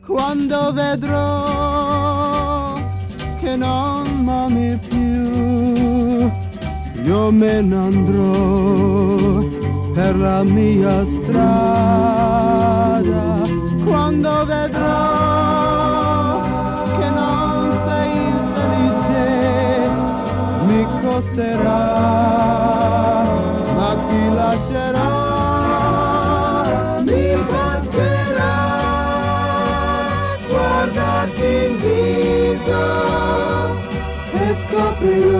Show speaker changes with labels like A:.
A: quando vedrò che non m'ami più, io me ne andrò per la mia strada. Quando vedrò che non sei infelice, mi costerà, ma ti lascerò. Mi basterà guardarti in viso e scoprirò